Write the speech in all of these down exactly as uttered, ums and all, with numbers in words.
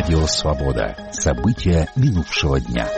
Радио «Свобода». События минувшего дня.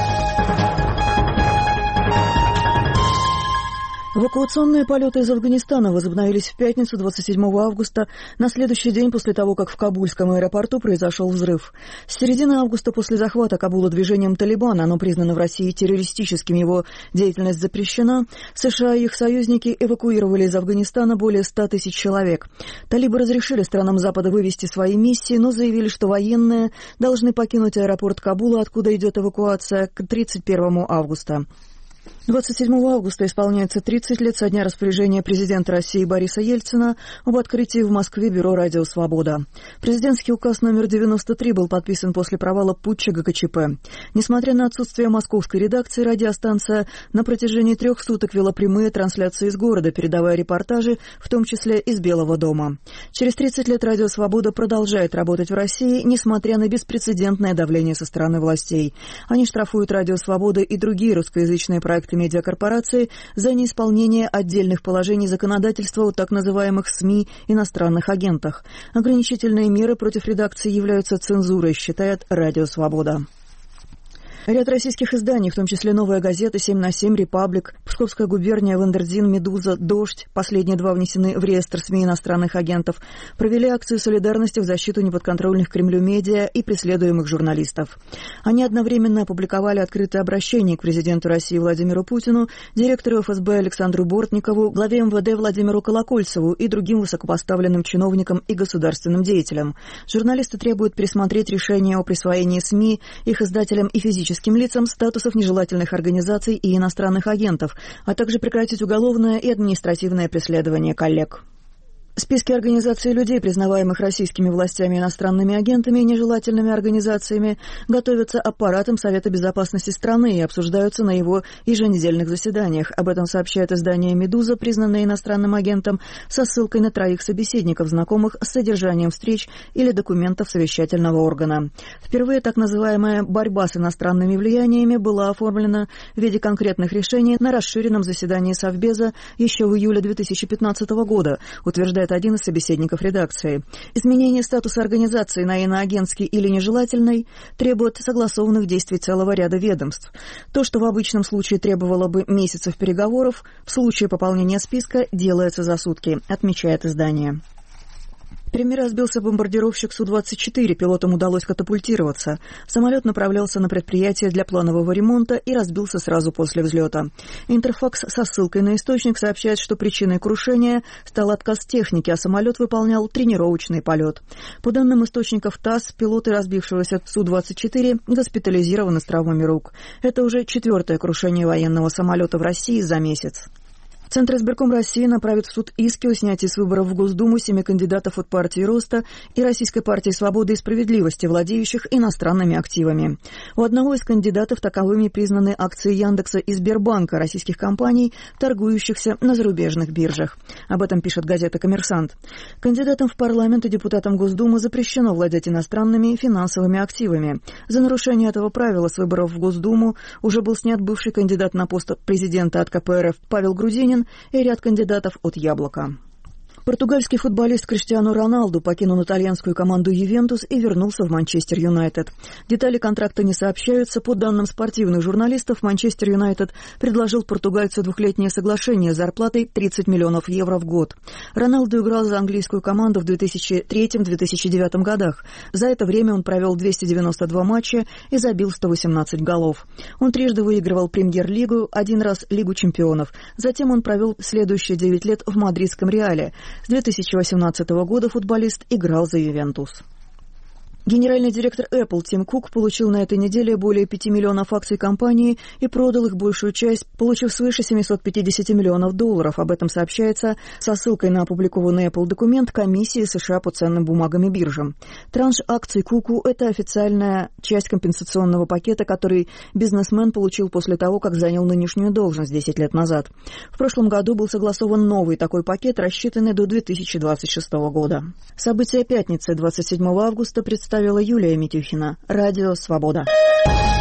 Эвакуационные полеты из Афганистана возобновились в пятницу, двадцать седьмого августа, на следующий день после того, как в Кабульском аэропорту произошел взрыв. С середины августа после захвата Кабула движением «Талибан», оно признано в России террористическим, его деятельность запрещена, США и их союзники эвакуировали из Афганистана более ста тысяч человек. Талибы разрешили странам Запада вывести свои миссии, но заявили, что военные должны покинуть аэропорт Кабула, откуда идет эвакуация, к тридцать первого августа. двадцать седьмого августа исполняется тридцать лет со дня распоряжения президента России Бориса Ельцина об открытии в Москве бюро «Радио Свобода». Президентский указ номер девяносто три был подписан после провала путча ГКЧП. Несмотря на отсутствие московской редакции, радиостанция на протяжении трех суток вела прямые трансляции из города, передавая репортажи, в том числе из Белого дома. Через тридцать лет «Радио Свобода» продолжает работать в России, несмотря на беспрецедентное давление со стороны властей. Они штрафуют «Радио Свобода» и другие русскоязычные проекты медиакорпорации за неисполнение отдельных положений законодательства о так называемых СМИ иностранных агентах. Ограничительные меры против редакции являются цензурой, считает «Радио Свобода». Ряд российских изданий, в том числе «Новая газета», «семь на семь», «Репаблик», Псковская губерния, «Вандерзин», «Медуза», «Дождь», последние два внесены в реестр СМИ иностранных агентов, провели акцию солидарности в защиту неподконтрольных Кремлю медиа и преследуемых журналистов. Они одновременно опубликовали открытое обращение к президенту России Владимиру Путину, директору эф эс бэ Александру Бортникову, главе эм вэ дэ Владимиру Колокольцеву и другим высокопоставленным чиновникам и государственным деятелям. Журналисты требуют пересмотреть решение о присвоении СМИ, их издателям и физическим лицам статусов нежелательных организаций и иностранных агентов, а также прекратить уголовное и административное преследование коллег. Списки организаций людей, признаваемых российскими властями иностранными агентами и нежелательными организациями, готовятся аппаратом Совета безопасности страны и обсуждаются на его еженедельных заседаниях. Об этом сообщает издание «Медуза», признанное иностранным агентом, со ссылкой на троих собеседников, знакомых с содержанием встреч или документов совещательного органа. Впервые так называемая борьба с иностранными влияниями была оформлена в виде конкретных решений на расширенном заседании Совбеза еще в июле две тысячи пятнадцатого года, утверждает один из собеседников редакции. Изменение статуса организации на иноагентский или нежелательный требует согласованных действий целого ряда ведомств. То, что в обычном случае требовало бы месяцев переговоров, в случае пополнения списка делается за сутки, отмечает издание. В Перми разбился бомбардировщик Су двадцать четыре, пилотам удалось катапультироваться. Самолет направлялся на предприятие для планового ремонта и разбился сразу после взлета. Интерфакс со ссылкой на источник сообщает, что причиной крушения стал отказ техники, а самолет выполнял тренировочный полет. По данным источников ТАСС, пилоты разбившегося Су двадцать четыре госпитализированы с травмами рук. Это уже четвертое крушение военного самолета в России за месяц. Центр избирком России направит в суд иски о снятии с выборов в Госдуму семи кандидатов от партии Роста и Российской партии Свободы и Справедливости, владеющих иностранными активами. У одного из кандидатов таковыми признаны акции Яндекса и Сбербанка, российских компаний, торгующихся на зарубежных биржах. Об этом пишет газета «Коммерсант». Кандидатам в парламент и депутатам Госдумы запрещено владеть иностранными финансовыми активами. За нарушение этого правила с выборов в Госдуму уже был снят бывший кандидат на пост президента от ка пэ эр эф Павел Грудинин и ряд кандидатов от «Яблока». Португальский футболист Криштиану Роналду покинул итальянскую команду «Ювентус» и вернулся в Манчестер Юнайтед. Детали контракта не сообщаются. По данным спортивных журналистов, Манчестер Юнайтед предложил португальцу двухлетнее соглашение с зарплатой тридцать миллионов евро в год. Роналду играл за английскую команду в две тысячи третьем — две тысячи девятом годах. За это время он провел двести девяносто два матча и забил сто восемнадцать голов. Он трижды выигрывал Премьер-лигу, один раз Лигу чемпионов. Затем он провел следующие девять лет в мадридском «Реале». С две тысячи восемнадцатого года футболист играл за «Ювентус». Генеральный директор Apple Тим Кук получил на этой неделе более пяти миллионов акций компании и продал их большую часть, получив свыше семьсот пятьдесят миллионов долларов. Об этом сообщается со ссылкой на опубликованный Apple документ комиссии США по ценным бумагам и биржам. Транш акций Куку – это официальная часть компенсационного пакета, который бизнесмен получил после того, как занял нынешнюю должность десять лет назад. В прошлом году был согласован новый такой пакет, рассчитанный до две тысячи двадцать шестого года. События пятницы, двадцать седьмого августа, представила Юлия Митюхина. Радио «Свобода».